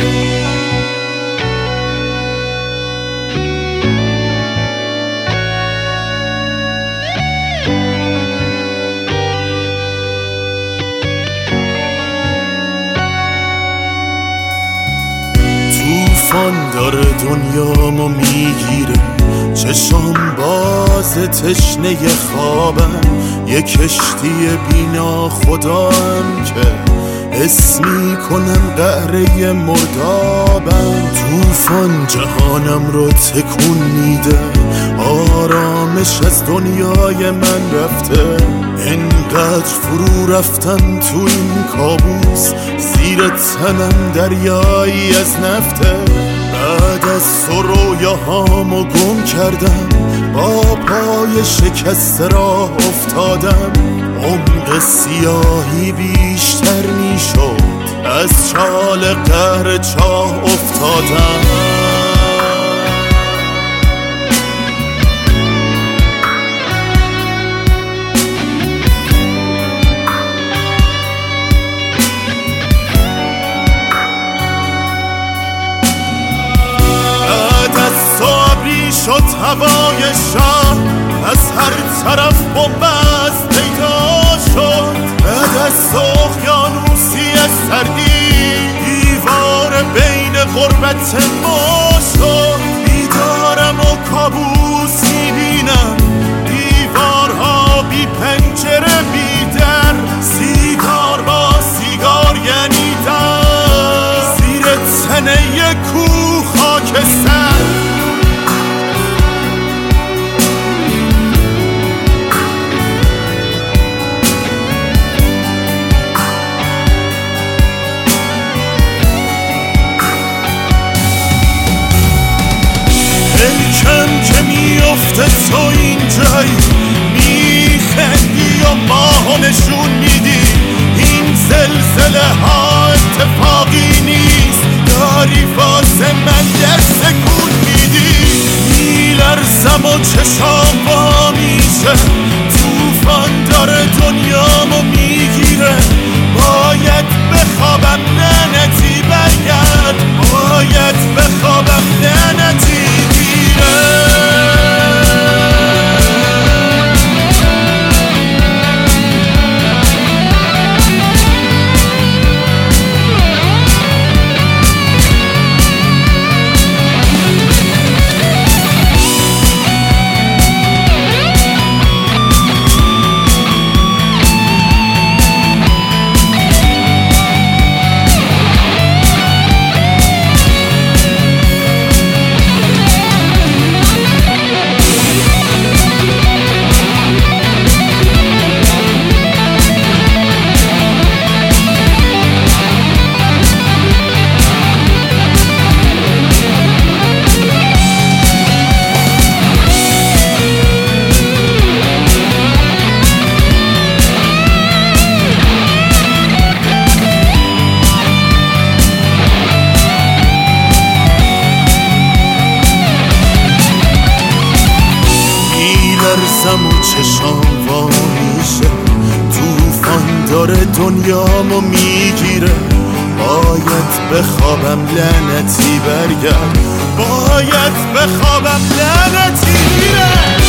طوفان داره دنیامو میگیره، چشام باز تشنه خوابم، یه کشتی بینا خدام که حس میکنم قعره مردابم. طوفان جهانم رو تکون میده، آرامش از دنیای من رفته. انقدر فرو رفتم تو این کابوس، زیر تنم دریایی از نفته. بعد از تو رویاهامو گم کردم، با پای شکسته راه افتادم. عمق سیاهی بیشتر میشد، از چال قهر چاه افتادم. شد هوای شهر، از هر طرف بنبست پیدا شد. بعد از اقیانوسی سردی، دیوار بین غربت ما شد. بیدارم و کابوس میبینم، دیوارها بی پنجره بی در، سیگار با سیگار یعنی در، زیر تنه کوه خاکستر. کم که میافته تو اینجایی، میخندی و ماهو نشون میدی. این زلزله ها اتفاقی نیست، داری واسه من در سکون میدی. میلرزم و چشام وا میشه، طوفان داره دنیامو میگیره. باید بخوابم لعنتی برگرد، باید بخوابم لعنتی میلرزم و چشام وا میشه، طوفان داره دنیامو میگیره. باید بخوابم لعنتی برگرد، باید بخوابم لعنتی